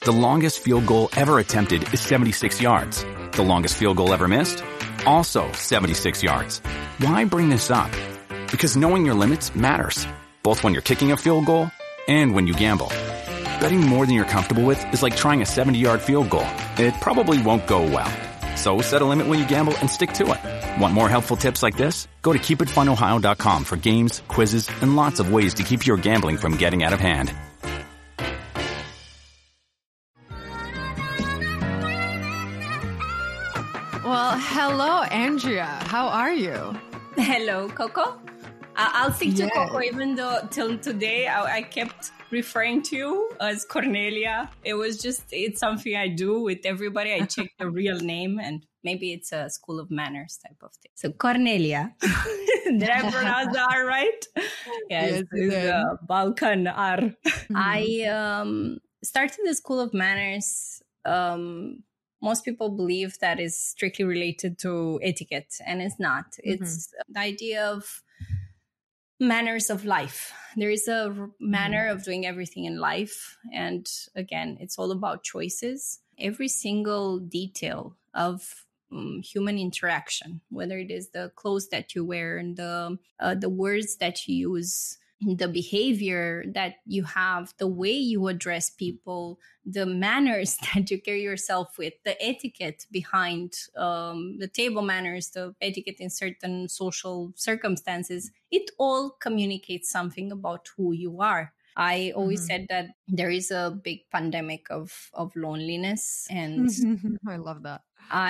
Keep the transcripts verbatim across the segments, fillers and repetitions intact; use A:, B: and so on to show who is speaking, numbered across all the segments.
A: The longest field goal ever attempted is seventy-six yards. The longest field goal ever missed? Also seventy-six yards. Why bring this up? Because knowing your limits matters, both when you're kicking a field goal and when you gamble. Betting more than you're comfortable with is like trying a seventy-yard field goal. It probably won't go well. So set a limit when you gamble and stick to it. Want more helpful tips like this? Go to keep it fun ohio dot com for games, quizzes, and lots of ways to keep your gambling from getting out of hand.
B: Well, hello, Andrea. How are you?
C: Hello, Coco. I- I'll stick to
B: Yes.
C: Coco, even though till today I, I kept referring to you as Cornelia. It was just, it's something I do with everybody. I check the real name, and maybe it's a school of manners type of thing. So Cornelia. Did I pronounce the R right? Yes,
B: Yes, you
C: it's
B: did.
C: uh, Balkan R. I um, started the school of manners. Um, most people believe that is strictly related to etiquette, and it's not. It's the idea of manners of life. There is a r- manner of doing everything in life. And again, it's all about choices. Every single detail of um, human interaction, whether it is the clothes that you wear and the, uh, the words that you use, the behavior that you have, the way you address people, the manners that you carry yourself with, the etiquette behind um, the table manners, the etiquette in certain social circumstances, it all communicates something about who you are. I always
B: Mhm.
C: said that there is a big pandemic of, of loneliness, and
B: I love that.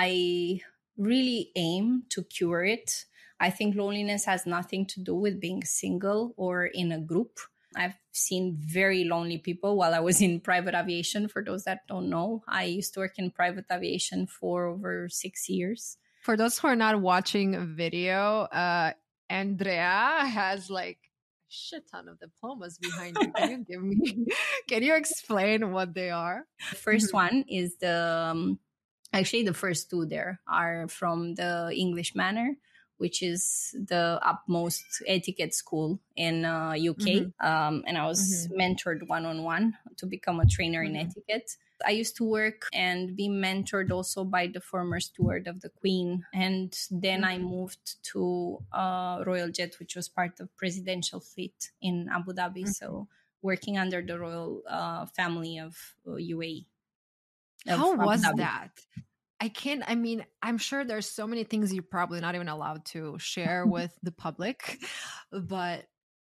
C: I really aim to cure it. I think loneliness has nothing to do with being single or in a group. I've seen very lonely people while I was in private aviation. For those that don't know, I used to work in private aviation for over six years.
B: For those who are not watching a video, uh, Andrea has like a shit ton of diplomas behind you. Can you give me, can you explain what they are?
C: The first
B: Mhm.
C: one is the, um, actually the first two there are from the English Manor, which is the utmost etiquette school in uh, U K.
B: Mhm.
C: Um, and I was mentored one-on-one to become a trainer in
B: Mhm.
C: etiquette. I used to work and be mentored also by the former steward of the Queen. And then I moved to uh, Royal Jet, which was part of Presidential Fleet in Abu Dhabi. So working under the royal uh, family of uh, U A E. of
B: How
C: Abu
B: was
C: Dhabi.
B: that? I can't, I mean, I'm sure there's so many things you're probably not even allowed to share with the public, but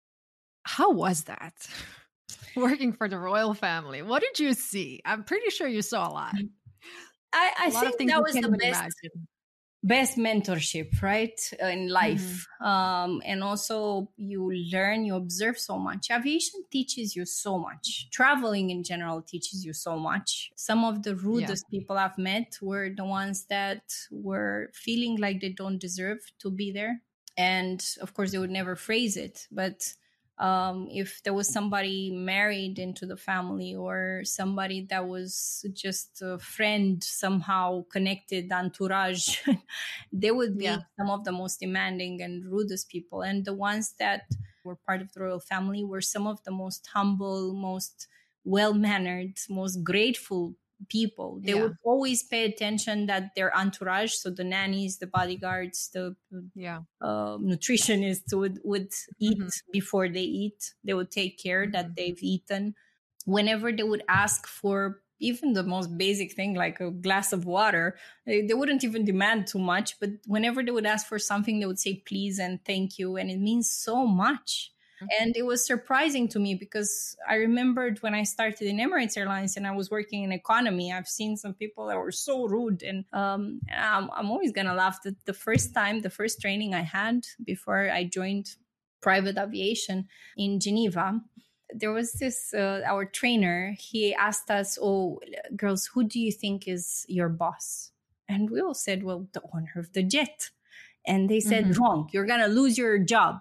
B: how was that? Working for the royal family. What did you see? I'm pretty sure you saw a lot.
C: I, I
B: A lot of
C: think
B: things
C: that
B: you
C: was
B: can't
C: the
B: even
C: best
B: imagine.
C: best mentorship, right, uh, in life. Um, and also you learn, you observe so much. Aviation teaches you so much. Traveling in general teaches you so much. Some of the rudest people I've met were the ones that were feeling like they don't deserve to be there. And of course, they would never phrase it, but um, if there was somebody married into the family or somebody that was just a friend somehow connected, entourage, they would be
B: Yeah.
C: some of the most demanding and rudest people. And the ones that were part of the royal family were some of the most humble, most well-mannered, most grateful people. They
B: Yeah.
C: would always pay attention that their entourage, so the nannies, the bodyguards, the
B: Yeah.
C: uh, nutritionists would, would eat
B: Mhm.
C: before they eat. They would take care
B: Mhm.
C: that they've eaten. Whenever they would ask for even the most basic thing like a glass of water, they, they wouldn't even demand too much. But whenever they would ask for something, they would say please and thank you. And it means so much. And it was surprising to me because I remembered when I started in Emirates Airlines and I was working in economy, I've seen some people that were so rude. And um, I'm, I'm always going to laugh that the first time, the first training I had before I joined private aviation in Geneva, there was this, uh, our trainer, he asked us, oh, girls, who do you think is your boss? And we all said, well, the owner of the jet. And they said,
B: Mhm.
C: wrong, you're going to lose your job.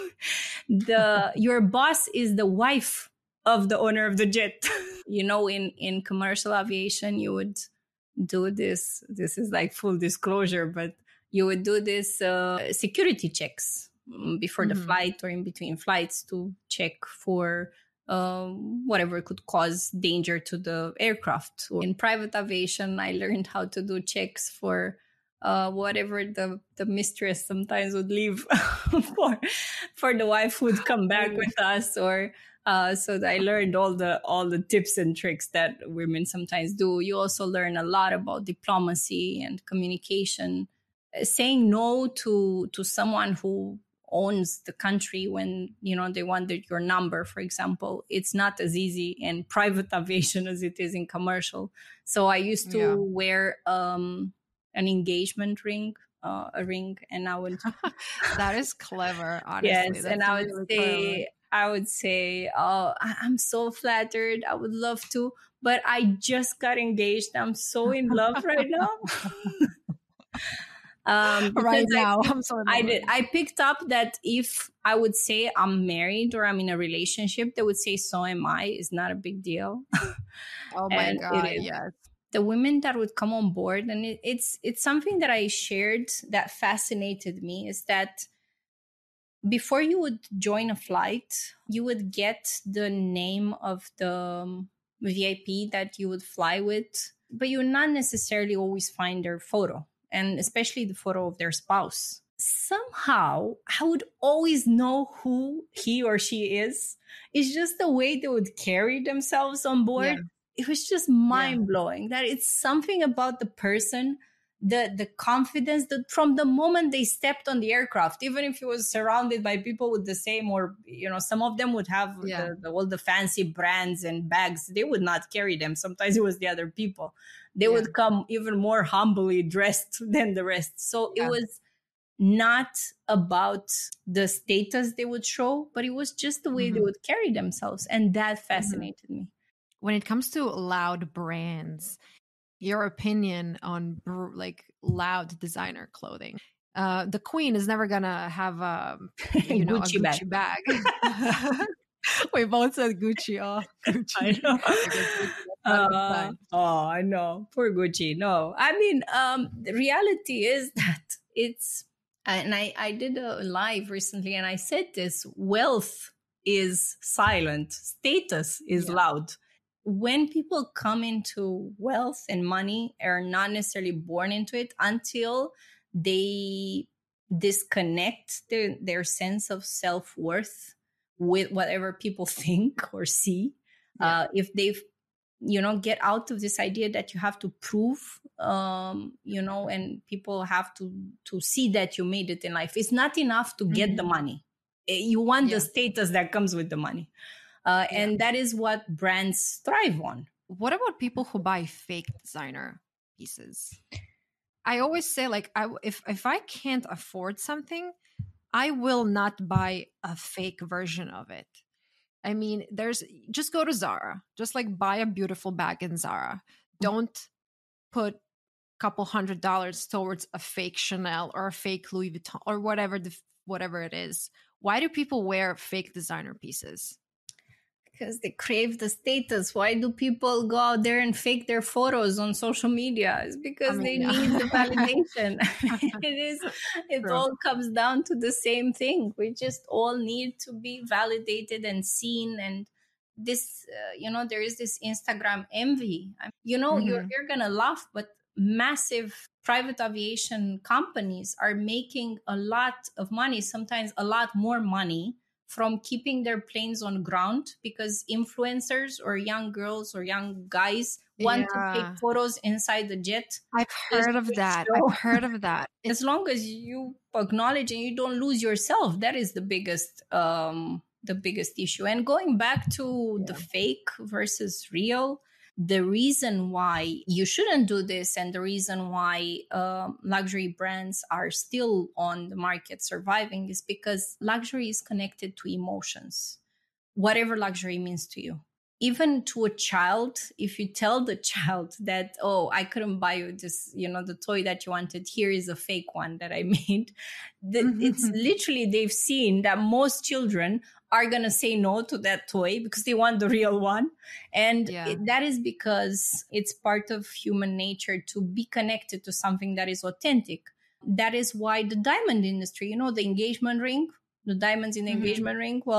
C: the Your boss is the wife of the owner of the jet. You know, in, in commercial aviation, you would do this. This is like full disclosure, but you would do this uh, security checks mm, before the
B: Mhm.
C: flight or in between flights to check for um, whatever could cause danger to the aircraft. In private aviation, I learned how to do checks for uh, whatever the, the mistress sometimes would leave for, for the wife who'd come back with us, or uh, so I learned all the all the tips and tricks that women sometimes do. You also learn a lot about diplomacy and communication, saying no to to someone who owns the country when, you know, they wanted your number, for example. It's not as easy in private aviation as it is in commercial. So I used to yeah. wear um, an engagement ring, uh, a ring, and I would.
B: That is clever, honestly.
C: Yes,
B: That's
C: and I would
B: really
C: say,
B: clever.
C: I would say, oh, I'm so flattered. I would love to, but I just got engaged. I'm so in love right now. Um,
B: right now,
C: I,
B: I'm sorry.
C: I did. I picked up that if I would say I'm married or I'm in a relationship, they would say, "So am I." It's not a big deal.
B: Oh my God! Yes.
C: The women that would come on board, and it, it's it's something that I shared that fascinated me, is that before you would join a flight, you would get the name of the V I P that you would fly with, but you would not necessarily always find their photo, and especially the photo of their spouse. Somehow, I would always know who he or she is. It's just the way they would carry themselves on board. Yeah. It was just mind-blowing yeah. that it's something about the person, the the confidence that from the moment they stepped on the aircraft, even if it was surrounded by people with the same, or, you know, some of them would have yeah. the, the, all the fancy brands and bags, they would not carry them. Sometimes it was the other people. They yeah. would come even more humbly dressed than the rest. So yeah. it was not about the status they would show, but it was just the way mm-hmm. they would carry themselves. And that fascinated mm-hmm. me.
B: When it comes to loud brands, your opinion on like loud designer clothing. Uh, the queen is never gonna have a, you know,
C: Gucci
B: a Gucci bag. bag. We both said Gucci. Oh, Gucci.
C: I know. uh, oh, I know. Poor Gucci. No, I mean, um, the reality is that it's, and I, I did a live recently, and I said this: wealth is silent, status is yeah. loud. When people come into wealth and money, are not necessarily born into it until they disconnect their, their sense of self-worth with whatever people think or see. Yeah. Uh, if they've, you know, get out of this idea that you have to prove, um, you know, and people have to, to see that you made it in life. It's not enough to get mm-hmm. the money. You want yeah. the status that comes with the money. Uh, yeah. And that is what brands thrive on.
B: What about people who buy fake designer pieces? I always say, like, I, if, if I can't afford something, I will not buy a fake version of it. I mean, there's just go to Zara, just like buy a beautiful bag in Zara. Don't put a couple hundred dollars towards a fake Chanel or a fake Louis Vuitton or whatever the, whatever it is. Why do people wear fake designer pieces?
C: Because they crave the status. Why do people go out there and fake their photos on social media? It's because I mean, they yeah. need the validation. It is. It True. all comes down to the same thing. We just all need to be validated and seen. And this, uh, you know, there is this Instagram envy. You know, mm-hmm. you're you're gonna laugh, but massive private aviation companies are making a lot of money, sometimes a lot more money, from keeping their planes on ground, because influencers or young girls or young guys want yeah. to take photos inside the jet.
B: I've heard of that. Show. I've heard of that.
C: As long as you acknowledge and you don't lose yourself, that is the biggest, um, the biggest issue. And going back to yeah. the fake versus real, the reason why you shouldn't do this, and the reason why uh, luxury brands are still on the market surviving, is because luxury is connected to emotions, whatever luxury means to you. Even to a child, if you tell the child that, oh, I couldn't buy you this, you know, the toy that you wanted, here is a fake one that I made. The, mm-hmm. It's literally, they've seen that most children are going to say no to that toy because they want the real one. And yeah. it, that is because it's part of human nature to be connected to something that is authentic. That is why the diamond industry, you know, the engagement ring, the diamonds in the mm-hmm. engagement ring, well,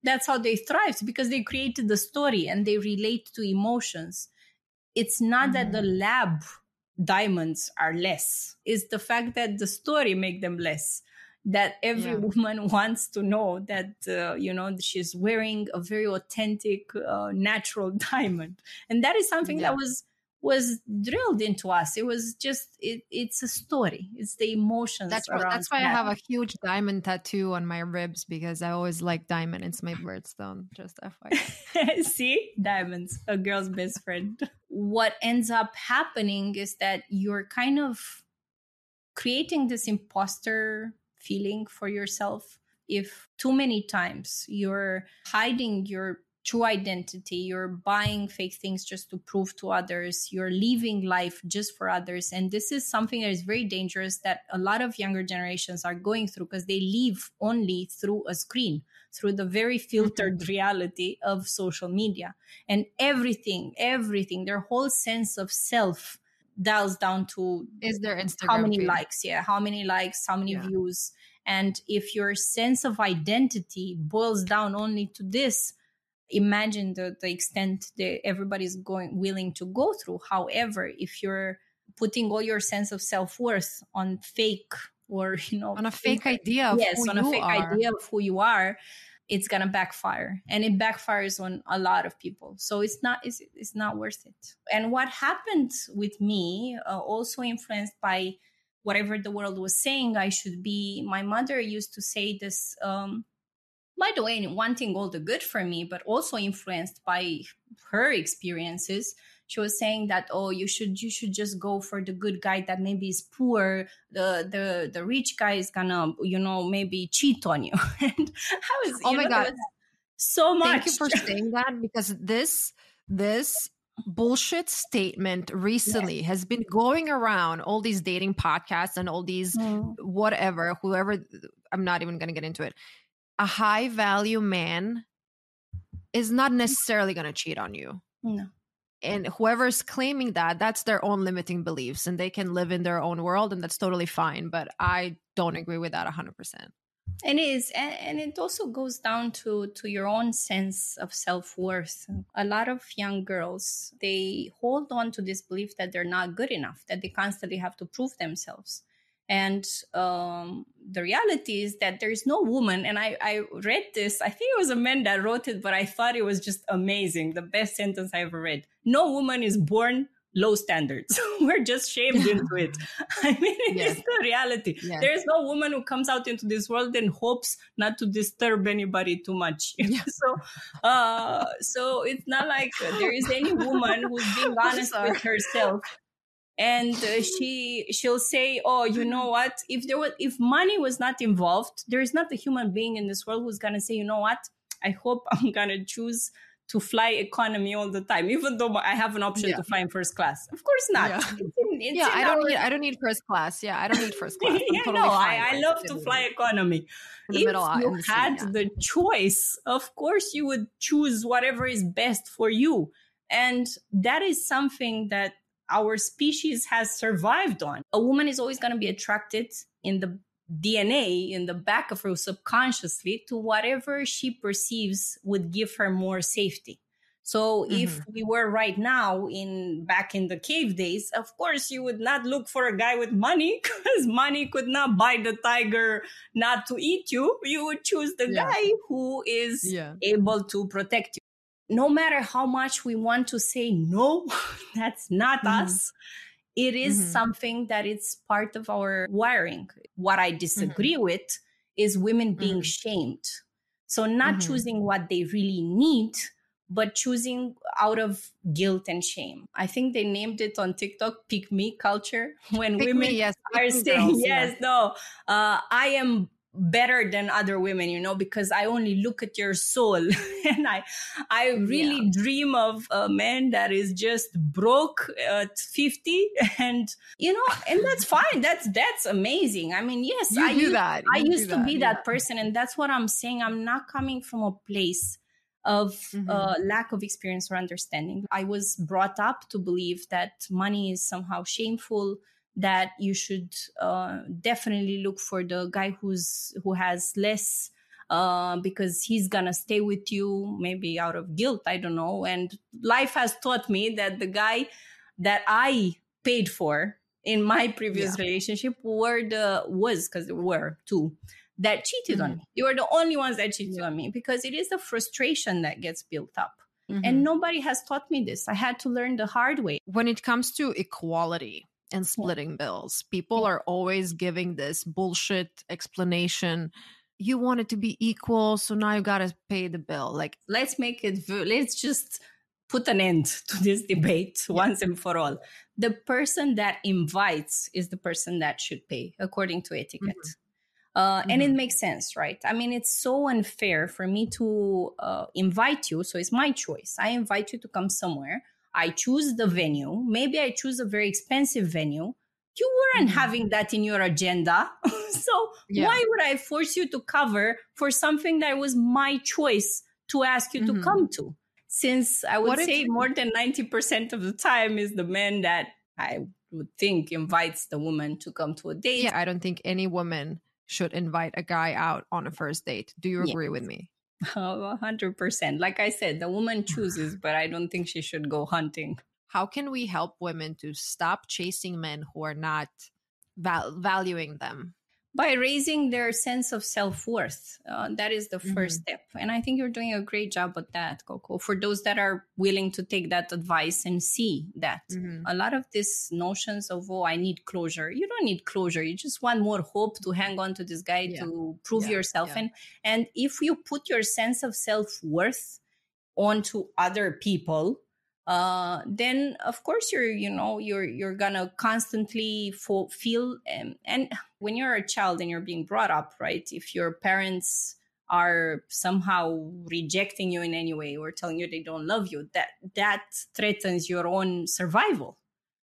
C: That's how they thrived, because they created the story and they relate to emotions. It's not mm-hmm. that the lab diamonds are less. It's the fact that the story make them less. That every yeah. woman wants to know that, uh, you know, she's wearing a very authentic, uh, natural diamond. And that is something yeah. that was was drilled into us. It was just, it, it's a story. It's the emotions
B: that's
C: around
B: what, That's why
C: that.
B: I have a huge diamond tattoo on my ribs, because I always like diamond. It's my birthstone, just F Y I.
C: See? Diamonds, a girl's best friend. What ends up happening is that you're kind of creating this imposter feeling for yourself. If too many times you're hiding your true identity, you're buying fake things just to prove to others, you're living life just for others. And this is something that is very dangerous that a lot of younger generations are going through, because they live only through a screen, through the very filtered mm-hmm. reality of social media. And everything, everything, their whole sense of self dials down to
B: is their Instagram
C: how many
B: feed.
C: likes, yeah, how many likes, how many
B: yeah.
C: views. And if your sense of identity boils down only to this, imagine the, the extent that everybody's going willing to go through. However, if you're putting all your sense of self-worth on fake, or, you know,
B: on a fake, fake idea of
C: yes,
B: who
C: on
B: you
C: a fake
B: are.
C: idea of who you are, it's gonna backfire, and it backfires on a lot of people. So it's not it's, it's not worth it. And what happened with me, uh, also influenced by whatever the world was saying I should be. My mother used to say this, um, by the way, wanting all the good for me, but also influenced by her experiences. She was saying that, oh, you should you should just go for the good guy that maybe is poor. The the the rich guy is gonna, you know, maybe cheat on you. And I was,
B: oh
C: you
B: my
C: know,
B: God,
C: so much.
B: Thank you for saying that, because this this bullshit statement recently yeah. has been going around all these dating podcasts and all these mm. whatever, whoever, I'm not even going to get into it. A high value man is not necessarily going to cheat on you.
C: No.
B: And whoever's claiming that, that's their own limiting beliefs, and they can live in their own world, and that's totally fine. But I don't agree with that one hundred percent.
C: It is. And, and it also goes down to, to your own sense of self-worth. A lot of young girls, they hold on to this belief that they're not good enough, that they constantly have to prove themselves. And um, the reality is that there's no woman, and I, I read this, I think it was a man that wrote it, but I thought it was just amazing. The best sentence I ever read. No woman is born low standards. We're just shamed into it. I mean, it's yes. the reality. Yes. There's no woman who comes out into this world and hopes not to disturb anybody too much. Yeah. so, uh, so it's not like there is any woman who's being honest with herself. And uh, she she'll say, oh, you know what? If there was if money was not involved, there is not a human being in this world who's gonna say, you know what? I hope I'm gonna choose to fly economy all the time, even though I have an option yeah. to fly in first class. Of course not.
B: Yeah,
C: it's in, it's
B: yeah I
C: our...
B: don't need I don't need first class. Yeah, I don't need first class. I'm
C: yeah,
B: totally
C: no,
B: fine.
C: I, I love to fly economy.
B: In the
C: if
B: middle,
C: you
B: in the
C: had
B: scene, yeah.
C: the choice, of course you would choose whatever is best for you. And that is something that our species has survived on. A woman is always going to be attracted in the D N A, in the back of her subconsciously, to whatever she perceives would give her more safety. So mm-hmm. if we were right now in back in the cave days, of course, you would not look for a guy with money, because money could not buy the tiger not to eat you. You would choose the yeah. guy who is yeah. able to protect you. No matter how much we want to say, no, that's not mm-hmm. us. It is mm-hmm. something that it's part of our wiring. What I disagree mm-hmm. with is women being mm-hmm. shamed. So not mm-hmm. choosing what they really need, but choosing out of guilt and shame. I think they named it on TikTok, pick me culture, when
B: pick
C: women
B: me, yes,
C: are saying, girls, yes, yeah. no, uh, I am better than other women, you know, because I only look at your soul. And I I really yeah. dream of a man that is just broke at fifty, and, you know, and that's fine. That's, that's amazing. I mean, yes,
B: you
C: I
B: do
C: used,
B: that. You
C: I
B: do
C: used to
B: that.
C: be
B: yeah.
C: that person. And that's what I'm saying. I'm not coming from a place of mm-hmm. uh, lack of experience or understanding. I was brought up to believe that money is somehow shameful, that you should uh, definitely look for the guy who's who has less uh, because he's gonna stay with you maybe out of guilt. I don't know. And life has taught me that the guy that I paid for in my previous yeah. relationship were the was because there were two that cheated mm-hmm. on me. They were the only ones that cheated yeah. on me, because it is the frustration that gets built up. Mm-hmm. And nobody has taught me this. I had to learn the hard way.
B: When it comes to equality and splitting yeah. bills, people yeah. are always giving this bullshit explanation. You want it to be equal, so now you got to pay the bill. Like,
C: let's make it, let's just put an end to this debate yeah. once and for all. The person that invites is the person that should pay, according to etiquette. Mm-hmm. Uh, mm-hmm. And it makes sense, right? I mean, it's so unfair for me to uh, invite you. So it's my choice. I invite you to come somewhere. I choose the venue. Maybe I choose a very expensive venue. You weren't mm-hmm. having that in your agenda. So yeah. why would I force you to cover for something that was my choice to ask you mm-hmm. to come to? Since I would what say if- more than ninety percent of the time is the man that I would think invites the woman to come to a date.
B: Yeah, I don't think any woman should invite a guy out on a first date. Do you agree yes. with me?
C: Oh, one hundred percent. Like I said, the woman chooses, but I don't think she should go hunting.
B: How can we help women to stop chasing men who are not val- valuing them?
C: By raising their sense of self-worth. Uh, that is the first mm-hmm. step. And I think you're doing a great job at that, Coco. For those that are willing to take that advice and see that. Mm-hmm. A lot of these notions of, oh, I need closure. You don't need closure. You just want more hope to hang on to this guy yeah. to prove yeah. yourself. Yeah. And, and if you put your sense of self-worth onto other people, uh, then of course you're, you know, you're, you're gonna constantly fo- feel, um, and when you're a child and you're being brought up, right? If your parents are somehow rejecting you in any way or telling you they don't love you, that, that threatens your own survival.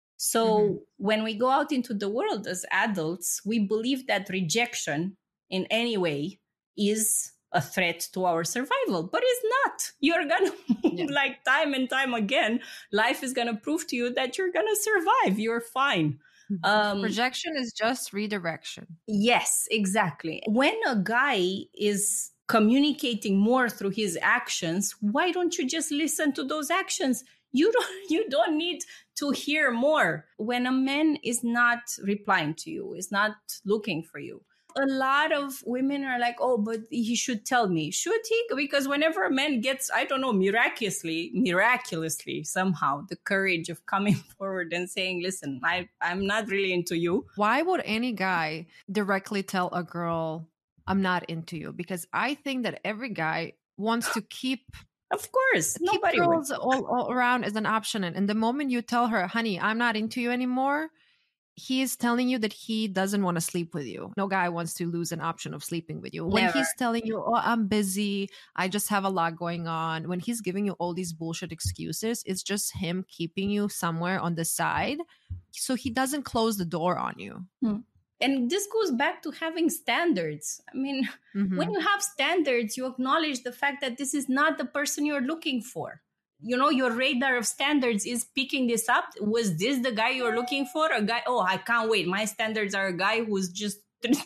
C: So mm-hmm. when we go out into the world as adults, we believe that rejection in any way is a threat to our survival, but it's not. You're gonna yeah. like time and time again, life is gonna prove to you that you're gonna survive. You're fine.
B: Um, Projection is just redirection.
C: Yes, exactly. When a guy is communicating more through his actions, why don't you just listen to those actions? You don't, you don't need to hear more. When a man is not replying to you, is not looking for you, a lot of women are like, oh, but he should tell me. Should he? Because whenever a man gets, I don't know, miraculously, miraculously, somehow, the courage of coming forward and saying, listen, I, I'm not really into you.
B: Why would any guy directly tell a girl, I'm not into you? Because I think that every guy wants to keep...
C: Of course.
B: Keep nobody girls all, all around as an option. And, and the moment you tell her, honey, I'm not into you anymore, he is telling you that he doesn't want to sleep with you. No guy wants to lose an option of sleeping with you. When Never. He's telling you, oh, I'm busy, I just have a lot going on. When he's giving you all these bullshit excuses, it's just him keeping you somewhere on the side so he doesn't close the door on you.
C: Hmm. And this goes back to having standards. I mean, mm-hmm. when you have standards, you acknowledge the fact that this is not the person you're looking for. You know, your radar of standards is picking this up. Was this the guy you're looking for? A guy, oh, I can't wait. My standards are a guy who's just,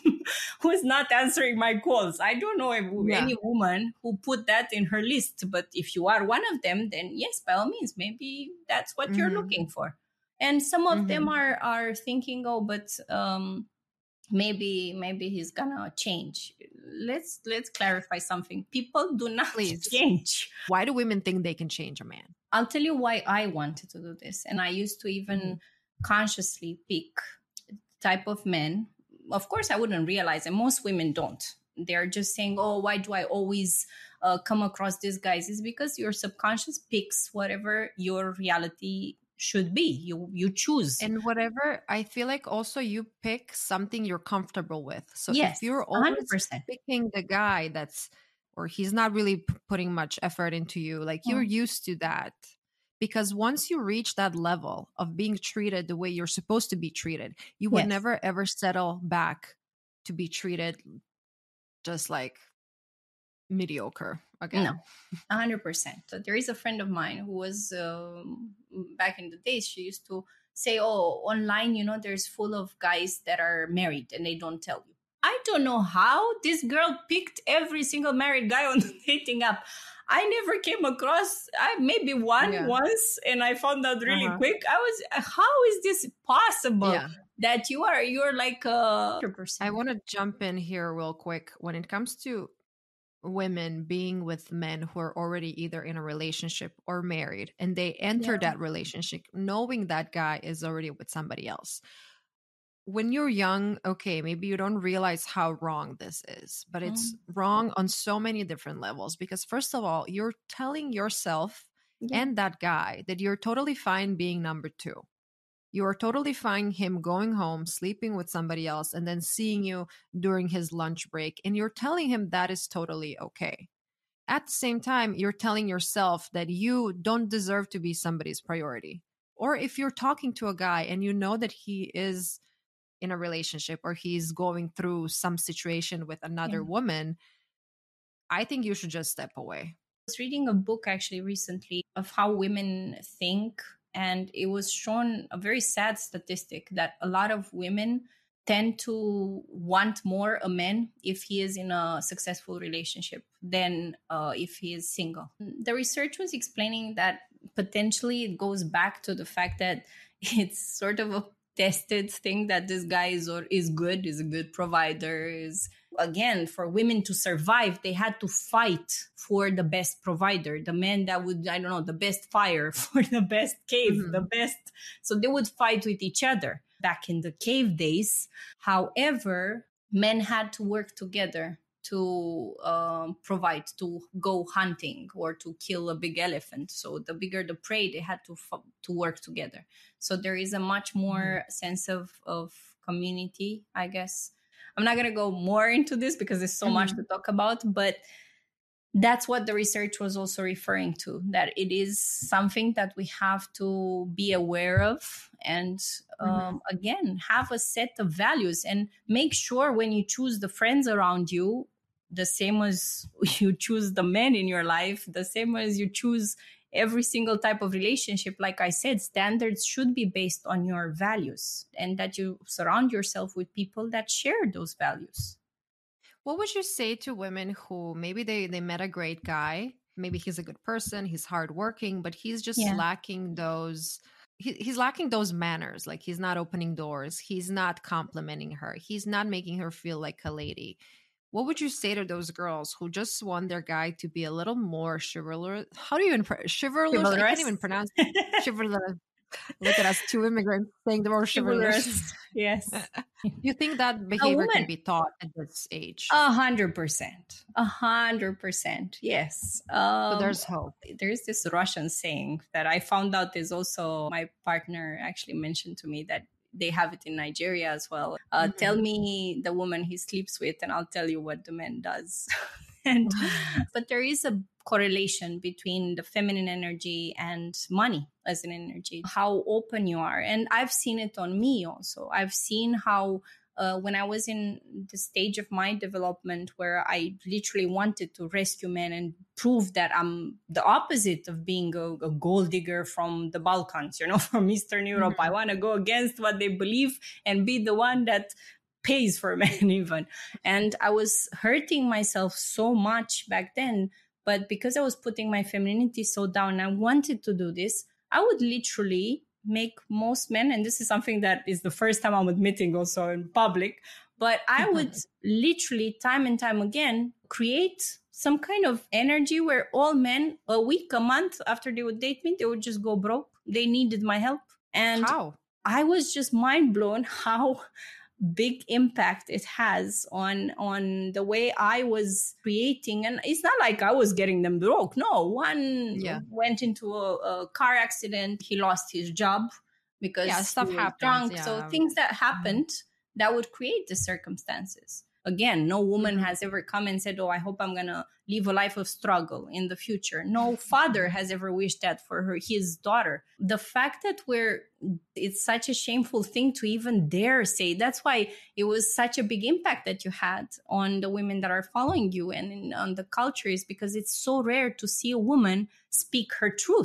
C: who's not answering my calls. I don't know if yeah. any woman who put that in her list. But if you are one of them, then yes, by all means, maybe that's what mm-hmm. you're looking for. And some of mm-hmm. them are, are thinking, oh, but um, maybe, maybe he's gonna change. Let's let's clarify something. People do not Please. change.
B: Why do women think they can change a man?
C: I'll tell you why I wanted to do this. And I used to even mm-hmm. consciously pick type of men. Of course, I wouldn't realize, and most women don't. They're just saying, oh, why do I always uh, come across these guys? It's because your subconscious picks whatever your reality should be. You you choose.
B: And whatever, I feel like also you pick something you're comfortable with. So
C: yes,
B: if you're always one hundred percent picking the guy that's, or he's not really p- putting much effort into you, like you're mm. used to that. Because once you reach that level of being treated the way you're supposed to be treated, you would yes. never ever settle back to be treated just like mediocre again.
C: No, one hundred percent. So there is a friend of mine who was um, back in the days, she used to say, oh, online, you know, there's full of guys that are married and they don't tell you. I don't know how this girl picked every single married guy on the dating app. I never came across, I maybe one yeah. once, and I found out really uh-huh. quick. I was, how is this possible? Yeah. That you are, you're like a
B: I want to jump in here real quick. When it comes to women being with men who are already either in a relationship or married, and they enter yeah. that relationship knowing that guy is already with somebody else. When you're young, okay, maybe you don't realize how wrong this is, but it's mm. wrong on so many different levels. Because first of all, you're telling yourself yeah. and that guy that you're totally fine being number two. You're totally fine him going home, sleeping with somebody else, and then seeing you during his lunch break. And you're telling him that is totally okay. At the same time, you're telling yourself that you don't deserve to be somebody's priority. Or if you're talking to a guy and you know that he is in a relationship or he's going through some situation with another yeah. woman, I think you should just step away.
C: I was reading a book actually recently of how women think, and it was shown a very sad statistic that a lot of women tend to want more a man if he is in a successful relationship than uh, if he is single. The research was explaining that potentially it goes back to the fact that it's sort of a tested thing that this guy is or is good, is a good provider, is again, for women to survive, they had to fight for the best provider, the man that would, I don't know, the best fire for the best cave, mm-hmm. the best. So they would fight with each other back in the cave days. However, men had to work together to um, provide, to go hunting or to kill a big elephant. So the bigger the prey, they had to f- to work together. So there is a much more mm-hmm. sense of, of community, I guess. I'm not going to go more into this because there's so mm-hmm. much to talk about, but that's what the research was also referring to, that it is something that we have to be aware of and um, mm-hmm. again, have a set of values and make sure when you choose the friends around you, the same as you choose the men in your life, the same as you choose every single type of relationship. Like I said, standards should be based on your values and that you surround yourself with people that share those values.
B: What would you say to women who maybe they, they met a great guy, maybe he's a good person, he's hardworking, but he's just yeah. lacking those, he, he's lacking those manners. Like he's not opening doors. He's not complimenting her. He's not making her feel like a lady. What would you say to those girls who just want their guy to be a little more chivalrous? How do you even pro- chivalrous? chivalrous? I can't even pronounce it. Chivalrous. Look at us, two immigrants saying the word chivalrous. chivalrous.
C: Yes.
B: You think that behavior can be taught at this age?
C: A hundred percent. A hundred percent. Yes. Um,
B: so there's hope.
C: There's this Russian saying that I found out is also, my partner actually mentioned to me that they have it in Nigeria as well. Uh, mm-hmm. Tell me the woman he sleeps with and I'll tell you what the man does. and But there is a correlation between the feminine energy and money as an energy, how open you are. And I've seen it on me also. I've seen how uh, when I was in the stage of my development where I literally wanted to rescue men and prove that I'm the opposite of being a, a gold digger from the Balkans, you know, from Eastern Europe. Mm-hmm. I want to go against what they believe and be the one that pays for men even. And I was hurting myself so much back then. But because I was putting my femininity so down, I wanted to do this, I would literally make most men, and this is something that is the first time I'm admitting also in public, but I would literally time and time again create some kind of energy where all men, a week, a month after they would date me, they would just go broke. They needed my help. And
B: how?
C: I was just mind blown how big impact it has on on the way I was creating. And it's not like I was getting them broke. No, one yeah. went into a, a car accident. He lost his job because
B: yeah, stuff
C: he was
B: happens,
C: drunk.
B: Yeah.
C: So things that happened mm-hmm. that would create the circumstances. Again, no woman mm-hmm. has ever come and said, oh, I hope I'm going to live a life of struggle in the future. No father has ever wished that for her, his daughter. The fact that we're, it's such a shameful thing to even dare say, that's why it was such a big impact that you had on the women that are following you and in, on the culture, is because it's so rare to see a woman speak her truth.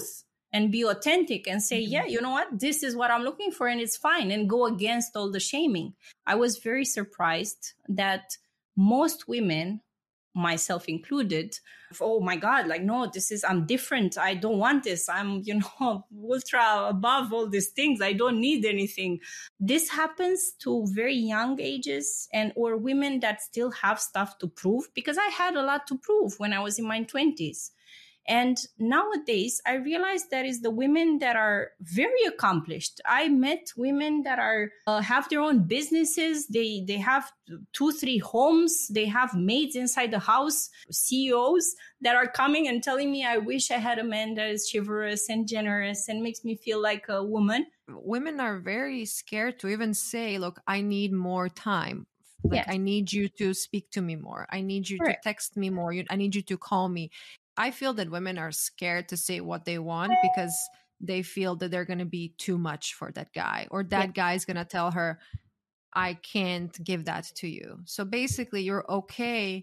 C: and be authentic and say,
B: Mhm.
C: yeah, you know what, this is what I'm looking for and it's fine, and go against all the shaming. I was very surprised that most women, myself included, oh my God, like, no, this is, I'm different. I don't want this. I'm, you know, ultra above all these things. I don't need anything. This happens to very young ages, and or women that still have stuff to prove, because I had a lot to prove when I was in my twenties. And nowadays, I realize that is the women that are very accomplished. I met women that are uh, have their own businesses. They they have two, three homes. They have maids inside the house. C E Os that are coming and telling me, "I wish I had a man that is chivalrous and generous and makes me feel like a woman."
B: Women are very scared to even say, "Look, I need more time. Like,
C: Yes.
B: I need you to speak to me more. I need you
C: Correct.
B: to text me more. You- I need you to call me." I feel that women are scared to say what they want because they feel that they're going to be too much for that guy, or that
C: Yeah.
B: guy is going to tell her, "I can't give that to you." So basically, you're okay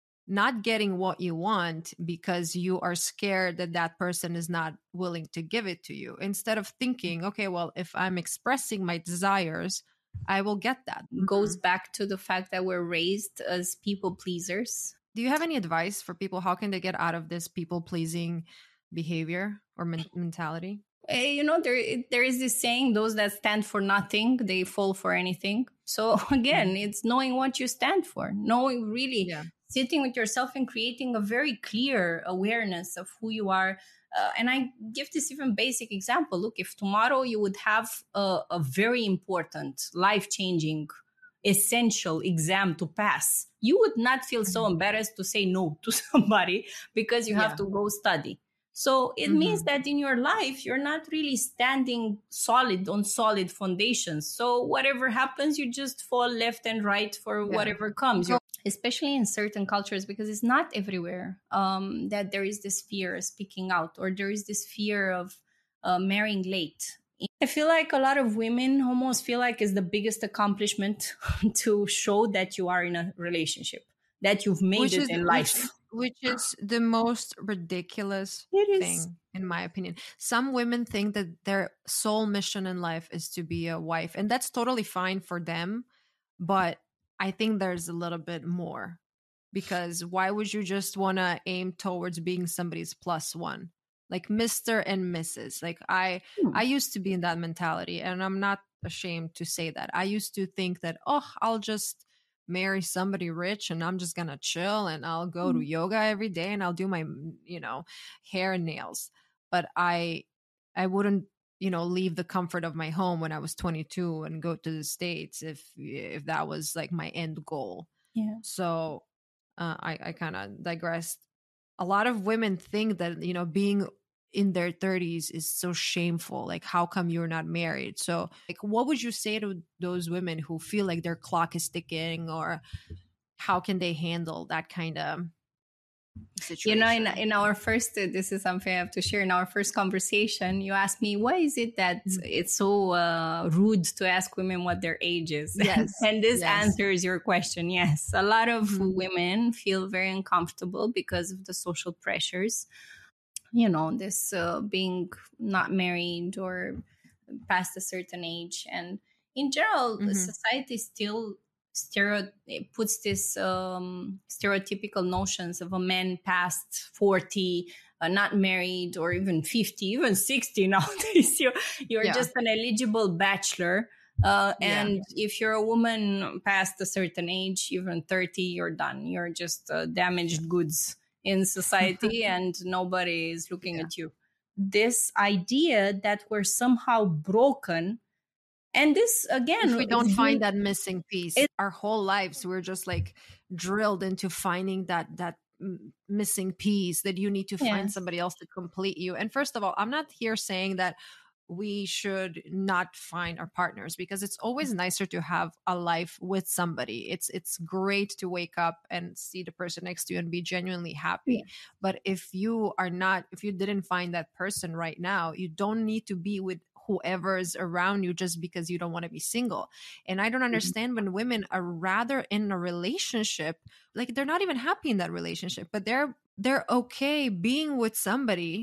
B: not getting what you want because you are scared that that person is not willing to give it to you, instead of thinking, okay, well, if I'm expressing my desires, I will get that.
C: Goes back to the fact that we're raised as people pleasers.
B: Do you have any advice for people? How can they get out of this people pleasing behavior or men- mentality?
C: Eh, you know, there there is this saying, those that stand for nothing, they fall for anything. So again, it's knowing what you stand for, knowing really,
B: Yeah.
C: sitting with yourself and creating a very clear awareness of who you are. Uh, and I give this even basic example. Look, if tomorrow you would have a, a very important, life-changing, essential exam to pass, you would not feel so embarrassed to say no to somebody because you have
B: Yeah.
C: to go study. So it
B: Mhm.
C: means that in your life, you're not really standing solid on solid foundations. So whatever happens, you just fall left and right for
B: Yeah.
C: whatever comes.
B: Go-
C: Especially in certain cultures, because it's not everywhere um, that there is this fear of speaking out, or there is this fear of uh, marrying late. I feel like a lot of women almost feel like it's the biggest accomplishment to show that you are in a relationship, that you've made
B: which
C: it
B: is
C: in
B: which
C: life.
B: which is the most ridiculous
C: It is.
B: thing, in my opinion. Some women think that their sole mission in life is to be a wife, and that's totally fine for them, but I think there's a little bit more, because why would you just want to aim towards being somebody's plus one, like Mister and Missus? Like, i
C: Hmm.
B: i used to be in that mentality, and I'm not ashamed to say that. I used to think that, oh, I'll just marry somebody rich and I'm just gonna chill and I'll go to yoga every day and I'll do my, you know, hair and nails. But I I wouldn't, you know, leave the comfort of my home when I was twenty-two and go to the States if if that was like my end goal.
C: Yeah.
B: So uh, I I kind of digressed. A lot of women think that, you know, being in their thirties is so shameful. Like, how come you're not married? So, like, what would you say to those women who feel like their clock is ticking, or how can they handle that kind of situation?
C: You know, in, in our first, uh, this is something I have to share. In our first conversation, you asked me, why is it that
B: Mhm.
C: it's so uh, rude to ask women what their age is?
B: Yes.
C: And this
B: Yes.
C: answers your question. Yes. A lot of
B: Mhm.
C: women feel very uncomfortable because of the social pressures. You know, this uh, being not married or past a certain age. And in general,
B: Mhm.
C: society still stereo it puts this um, stereotypical notions of a man past forty, uh, not married, or even fifty, even sixty nowadays. You're, you're
B: Yeah.
C: just an eligible bachelor. Uh,
B: Yeah.
C: and if you're a woman past a certain age, even thirty, you're done. You're just uh, damaged goods in society and nobody is looking
B: Yeah.
C: at you. This idea that we're somehow broken, and this again,
B: If we don't
C: is
B: find
C: being-
B: that missing piece,
C: it-
B: our whole lives we're just like drilled into finding that that m- missing piece, that you need to find
C: Yes.
B: somebody else to complete you. And first of all, I'm not here saying that we should not find our partners, because it's always nicer to have a life with somebody. It's it's great to wake up and see the person next to you and be genuinely happy.
C: Yeah.
B: But if you are not, if you didn't find that person right now, you don't need to be with whoever is around you just because you don't want to be single. And I don't understand when women are rather in a relationship, like they're not even happy in that relationship, but they're they're okay being with somebody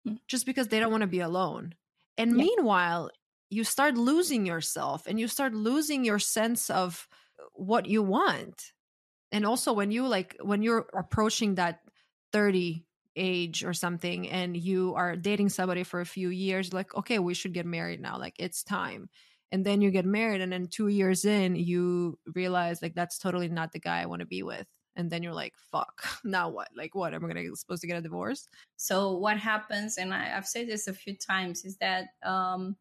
B: just because they don't want to be alone. And
C: Yeah.
B: meanwhile, you start losing yourself and you start losing your sense of what you want. And also when you like, when you're approaching that thirty age or something and you are dating somebody for a few years, like, okay, we should get married now. Like, it's time. And then you get married, and then two years in, you realize like that's totally not the guy I want to be with. And then you're like, fuck, now what? Like, what? Am I gonna supposed to get a divorce?
C: So what happens, and I, I've said this a few times, is that um,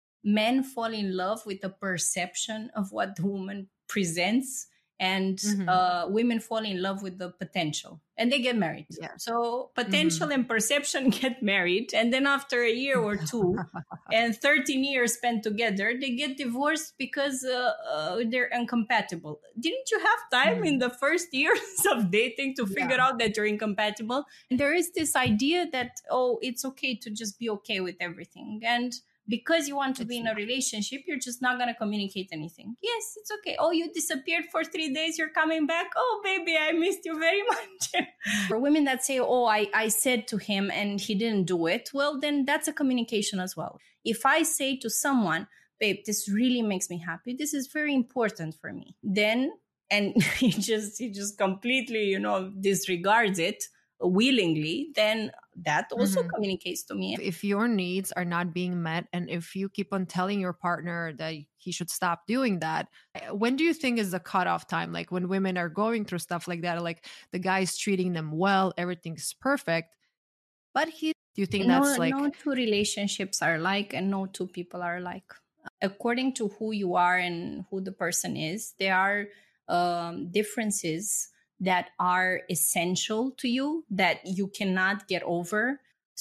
C: men fall in love with the perception of what the woman presents, and
B: Mhm.
C: uh, women fall in love with the potential, and they get married.
B: Yeah.
C: So potential and perception get married, and then after a year or two and thirteen years spent together, they get divorced because uh, uh, they're incompatible. Didn't you have time
B: Mhm.
C: in the first years of dating to figure
B: Yeah.
C: out that you're incompatible? And there is this idea that, oh, it's okay to just be okay with everything. And because you want to be
B: It's
C: in a relationship, you're just not going to communicate anything. Yes, it's okay. Oh, you disappeared for three days. You're coming back. Oh, baby, I missed you very much. For women that say, oh, I, I said to him and he didn't do it, well, then that's a communication as well. If I say to someone, babe, this really makes me happy, this is very important for me, then, and he just, he just completely, you know, disregards it willingly, then that also
B: Mhm.
C: communicates to me.
B: If your needs are not being met, and if you keep on telling your partner that he should stop doing that, when do you think is the cutoff time? Like when women are going through stuff like that, like the guy's treating them well, everything's perfect, but he, do you think
C: no,
B: that's like,
C: no two relationships are alike, and no two people are alike. According to who you are and who the person is, there are um, differences that are essential to you that you cannot get over.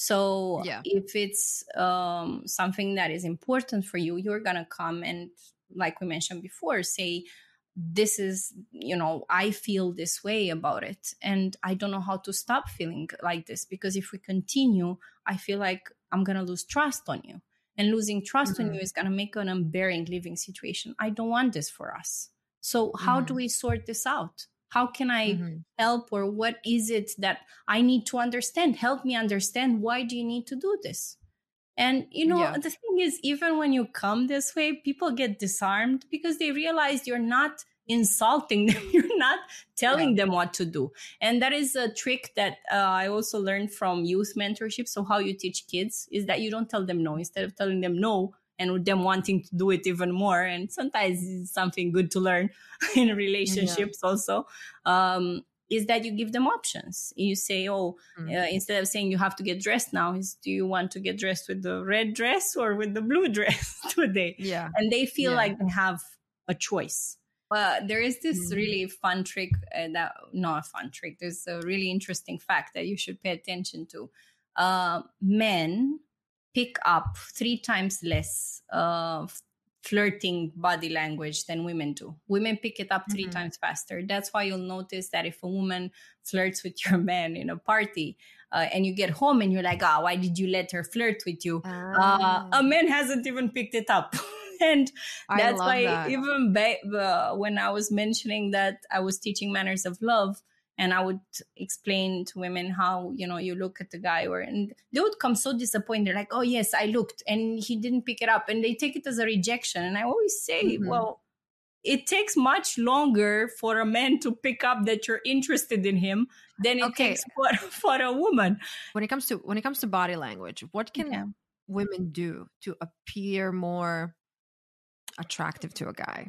C: So
B: Yeah.
C: if it's um, something that is important for you, you're going to come and, like we mentioned before, say, this is, you know, I feel this way about it, and I don't know how to stop feeling like this, because if we continue, I feel like I'm going to lose trust on you, and losing trust on
B: Mhm.
C: you is going to make an unbearing living situation. I don't want this for us. So how do
B: Mhm.
C: we sort this out? How can I
B: Mhm.
C: help, or what is it that I need to understand? Help me understand, why do you need to do this? And, you know,
B: Yeah.
C: the thing is, even when you come this way, people get disarmed because they realize you're not insulting them. You're not telling
B: Yeah.
C: them what to do. And that is a trick that uh, I also learned from youth mentorship. So how you teach kids is that you don't tell them no. Instead of telling them no and with them wanting to do it even more. And sometimes it's something good to learn in relationships also. Um, is that you give them options. You say, oh,
B: Mhm.
C: uh, instead of saying you have to get dressed now, is do you want to get dressed with the red dress or with the blue dress today?
B: Yeah.
C: And they feel
B: Yeah.
C: like they have a choice. Uh, there is this
B: Mhm.
C: really fun trick, uh, that not a fun trick. There's a really interesting fact that you should pay attention to. Uh, men pick up three times less uh, flirting body language than women do. Women pick it up three
B: Mhm.
C: times faster. That's why you'll notice that if a woman flirts with your man in a party uh, and you get home and you're like, ah, oh, why did you let her flirt with you? Uh,
B: Ah.
C: a man hasn't even picked it up. And
B: I
C: that's
B: love
C: why
B: that.
C: even ba- uh, when I was mentioning that I was teaching manners of love, and I would explain to women how, you know, you look at the guy, or, and they would come so disappointed. They're like, oh, yes, I looked and he didn't pick it up. And they take it as a rejection. And I always say,
B: Mhm.
C: well, it takes much longer for a man to pick up that you're interested in him than it
B: Okay.
C: takes for, for a woman.
B: When it comes to when it comes to body language, what can
C: Yeah.
B: women do to appear more attractive to a guy?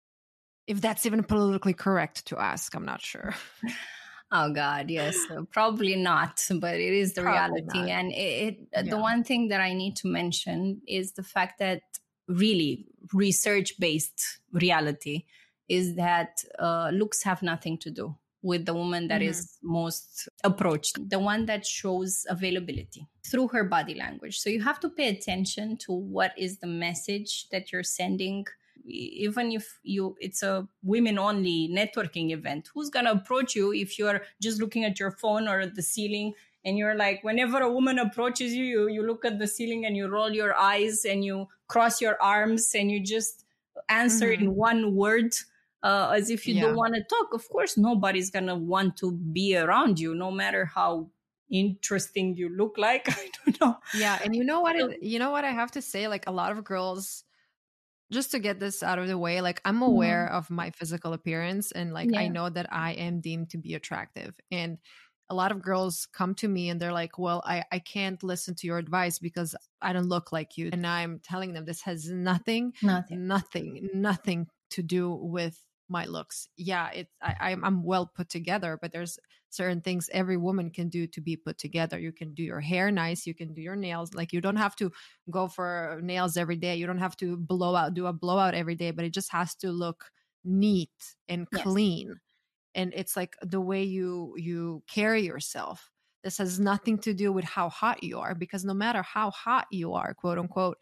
B: If that's even politically correct to ask, I'm not sure.
C: Oh God, yes, uh, probably not, but it is the
B: Probably
C: reality.
B: not.
C: And it, it
B: Yeah.
C: the one thing that I need to mention is the fact that really research-based reality is that uh, looks have nothing to do with the woman that
B: Mhm.
C: is most approached, the one that shows availability through her body language. So you have to pay attention to what is the message that you're sending. Even if you it's a women only networking event, who's gonna approach you if you're just looking at your phone or at the ceiling, and you're like, whenever a woman approaches you, you, you look at the ceiling and you roll your eyes and you cross your arms and you just answer
B: Mhm.
C: in one word, uh, as if you
B: Yeah.
C: don't want to talk. Of course, nobody's gonna want to be around you, no matter how interesting you look like. I don't know.
B: Yeah. And you know what, it, you know what I have to say? Like a lot of girls, just to get this out of the way, like I'm aware
C: Mhm.
B: of my physical appearance and like I
C: Yeah.
B: know that I am deemed to be attractive. And a lot of girls come to me and they're like, well, I, I can't listen to your advice because I don't look like you. And I'm telling them this has nothing,
C: Nothing.
B: nothing, nothing to do with my looks. Yeah, it's I, I'm I'm well put together, but there's certain things every woman can do to be put together. You can do your hair nice, you can do your nails. Like you don't have to go for nails every day. You don't have to blow out, do a blowout every day, but it just has to look neat and
C: Yes.
B: clean. And it's like the way you you carry yourself. This has nothing to do with how hot you are, because no matter how hot you are, quote unquote,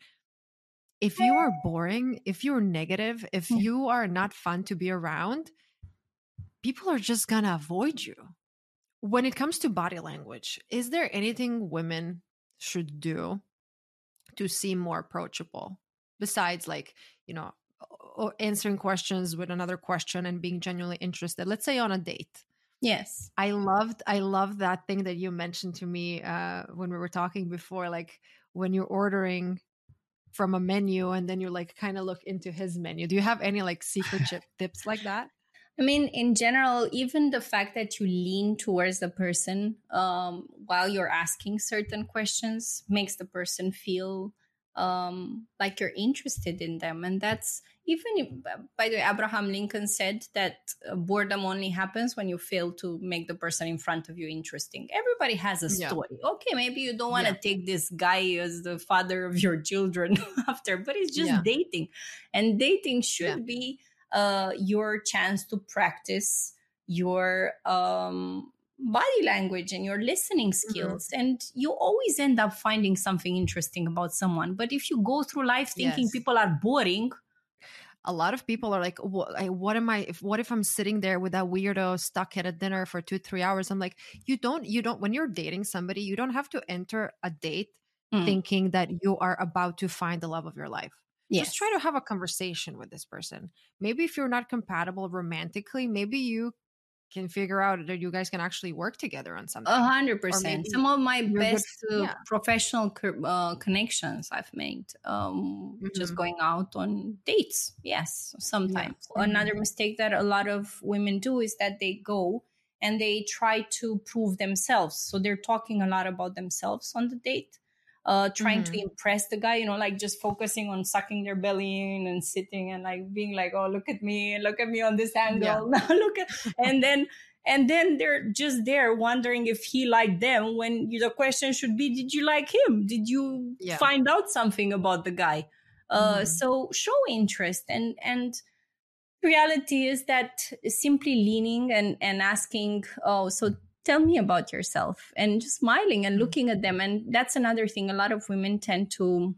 B: if you are boring, if you're negative, if
C: Yeah.
B: you are not fun to be around, people are just gonna avoid you. When it comes to body language, is there anything women should do to seem more approachable besides, like, you know, o- answering questions with another question and being genuinely interested? Let's say on a date.
C: Yes.
B: I loved I loved that thing that you mentioned to me uh, when we were talking before, like when you're ordering from a menu and then you like kind of look into his menu. Do you have any like secret chip tips like that?
C: I mean, in general, even the fact that you lean towards the person um, while you're asking certain questions makes the person feel um, like you're interested in them. And that's even, if, by the way, Abraham Lincoln said that uh, boredom only happens when you fail to make the person in front of you interesting. Everybody has a
B: Yeah.
C: story. Okay, maybe you don't want to
B: Yeah.
C: take this guy as the father of your children after, but it's just
B: Yeah.
C: dating. And dating should
B: Yeah.
C: be uh, your chance to practice your um, body language and your listening skills. Mm-hmm. And you always end up finding something interesting about someone. But if you go through life thinking
B: Yes.
C: people are boring,
B: a lot of people are like, what, what am I, if, what if I'm sitting there with that weirdo stuck at a dinner for two, three hours? I'm like, you don't, you don't, when you're dating somebody, you don't have to enter a date mm. thinking that you are about to find the love of your life. Yes. Just try to have a conversation with this person. Maybe if you're not compatible romantically, maybe you can figure out that you guys can actually work together on something.
C: A hundred percent. Some of my best good, uh, yeah. professional uh, connections I've made um, mm-hmm. just going out on dates. Yes, sometimes. Yeah. Mm-hmm. Another mistake that a lot of women do is that they go and they try to prove themselves. So they're talking a lot about themselves on the date. Uh, trying mm-hmm. to impress the guy, you know, like just focusing on sucking their belly in and sitting and like being like, oh, look at me, look at me on this angle. Yeah. Now look at, and then, and then they're just there wondering if he liked them when you, the question should be, did you like him? Did you yeah. find out something about the guy? Uh, mm-hmm. So show interest and, and reality is that simply leaning and, and asking, oh, so tell me about yourself, and just smiling and looking at them. And that's another thing. A lot of women tend to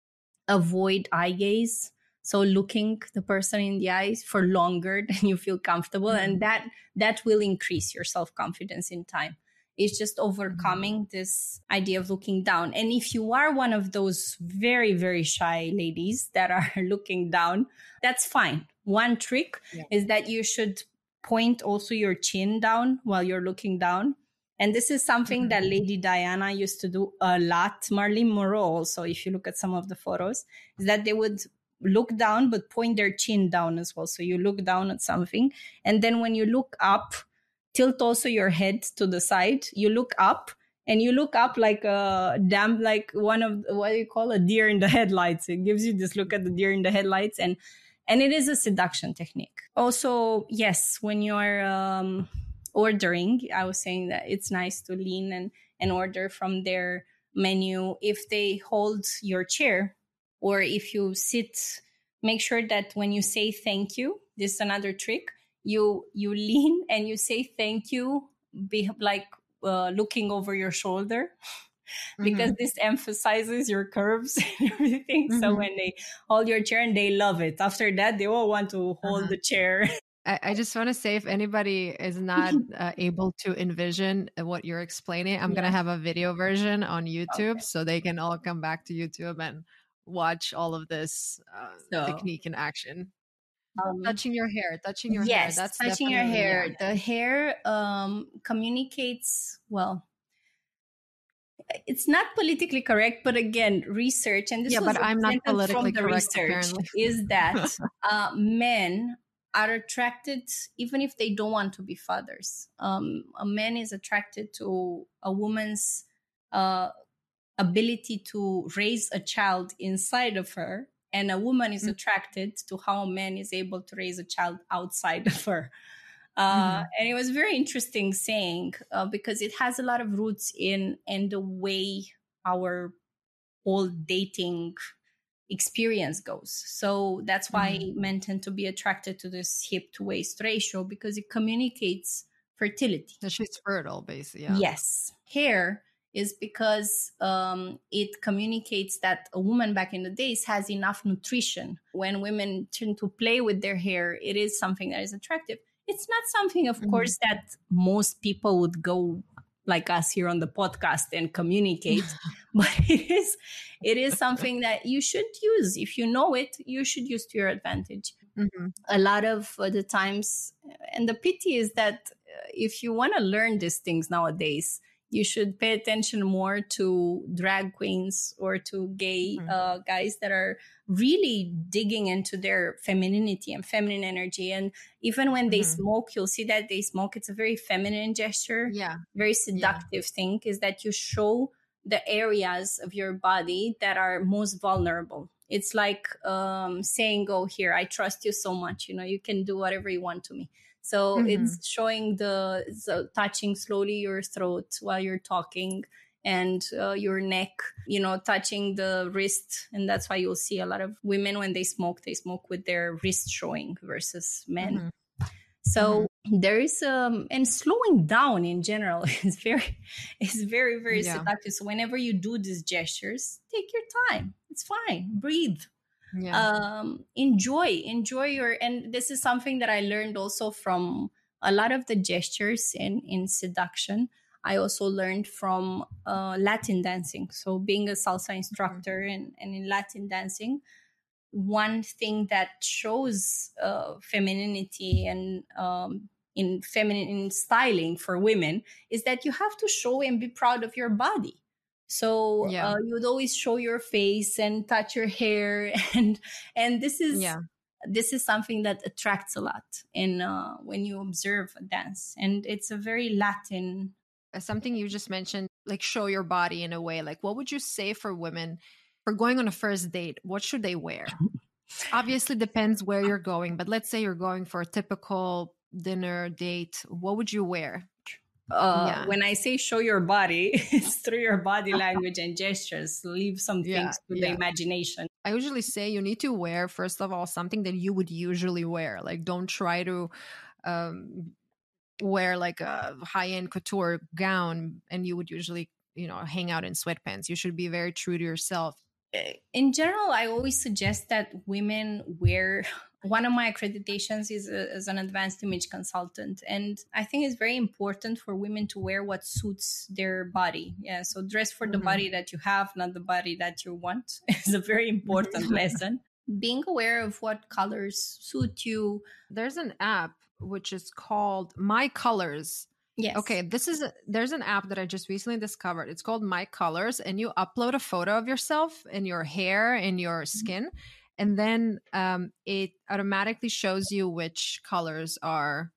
C: avoid eye gaze. So looking the person in the eyes for longer than you feel comfortable. Mm-hmm. And that, that will increase your self-confidence in time. It's just overcoming mm-hmm. this idea of looking down. And if you are one of those very, very shy ladies that are looking down, that's fine. One trick yeah. is that you should point also your chin down while you're looking down. And this is something mm-hmm. that Lady Diana used to do a lot. Marilyn Monroe also, if you look at some of the photos, is that they would look down but point their chin down as well. So you look down at something. And then when you look up, tilt also your head to the side. You look up and you look up like a damn, like one of, what do you call a deer in the headlights. It gives you this look at the deer in the headlights. And And it is a seduction technique. Also, yes, when you're um, ordering, I was saying that it's nice to lean and, and order from their menu. If they hold your chair or if you sit, make sure that when you say thank you, this is another trick, you you lean and you say thank you, be like uh, looking over your shoulder. Because mm-hmm. this emphasizes your curves and everything. Mm-hmm. So when they hold your chair and they love it. After that, they all want to hold uh-huh. the chair.
B: I, I just want to say, if anybody is not uh, able to envision what you're explaining, I'm yeah. going to have a video version on YouTube okay. so they can all come back to YouTube and watch all of this uh, so. technique in action. Um, touching your hair, touching your
C: yes,
B: hair. That's
C: touching your hair.
B: Yeah.
C: The hair um, communicates, well, it's not politically correct, but again, research, and this
B: Yeah,
C: was
B: but I'm not
C: represented
B: politically
C: from the
B: correct,
C: research,
B: apparently.
C: is that uh, men are attracted even if they don't want to be fathers. Um, a man is attracted to a woman's uh, ability to raise a child inside of her, and a woman is
B: Mhm.
C: attracted to how a man is able to raise a child outside of her. Uh,
B: Mhm.
C: and it was very interesting saying uh, because it has a lot of roots in in the way our whole dating experience goes. So that's why
B: Mhm.
C: men tend to be attracted to this hip to waist ratio, because it communicates fertility.
B: That she's fertile, basically. Yeah.
C: Yes. Hair is because um, it communicates that a woman back in the days has enough nutrition. When women tend to play with their hair, it is something that is attractive. It's not something, of
B: Mhm.
C: course, that most people would go like us here on the podcast and communicate, but it is it is something that you should use. If you know it, you should use to your advantage.
B: Mhm.
C: A lot of uh, the times, and the pity is that uh, if you want to learn these things nowadays, you should pay attention more to drag queens or to gay
B: Mhm.
C: uh, guys that are really digging into their femininity and feminine energy. And even when they
B: Mhm.
C: smoke, you'll see that they smoke. It's a very feminine gesture,
B: Yeah.
C: very seductive thing, is that you show the areas of your body that are most vulnerable. It's like um, saying, oh, here, I trust you so much. You know, you can do whatever you want to me. So
B: Mhm.
C: it's showing the, so touching slowly your throat while you're talking, and uh, your neck, you know, touching the wrist. And that's why you'll see a lot of women when they smoke, they smoke with their wrist showing versus men.
B: Mhm.
C: So
B: Mhm.
C: there is um and slowing down in general is very is very very
B: Yeah.
C: seductive. So whenever you do these gestures, take your time. It's fine. Breathe.
B: Yeah.
C: Um enjoy enjoy your, and this is something that I learned also from a lot of the gestures in in seduction. I also learned from uh, Latin dancing. So being a salsa instructor and, and in Latin dancing, one thing that shows uh, femininity and um, in feminine styling for women is that you have to show and be proud of your body. So
B: Yeah.
C: uh, you would always show your face and touch your hair, and and this is
B: Yeah.
C: this is something that attracts a lot in uh, when you observe a dance, and it's a very Latin.
B: Uh, Something you just mentioned, like show your body in a way. Like, what would you say for women for going on a first date? What should they wear? Obviously, depends where you're going, but let's say you're going for a typical dinner date. What would you wear?
C: Uh,
B: Yeah.
C: when I say show your body, it's through your body language and gestures. Leave some
B: Yeah.
C: things to the
B: Yeah.
C: imagination.
B: I usually say you need to wear, first of all, something that you would usually wear. Like, don't try to um, wear like a high-end couture gown and you would usually, you know, hang out in sweatpants. You should be very true to yourself.
C: In general, I always suggest that women wear. One of my accreditations is a, as an advanced image consultant, and I think it's very important for women to wear what suits their body. Yeah, so dress for the
B: Mhm.
C: body that you have, not the body that you want. Is a very important lesson. Being aware of what colors suit you.
B: There's an app which is called My Colors.
C: Yes.
B: Okay, this is a, there's an app that I just recently discovered. It's called My Colors, and you upload a photo of yourself and your hair and your skin, and then um, it automatically shows you which colors are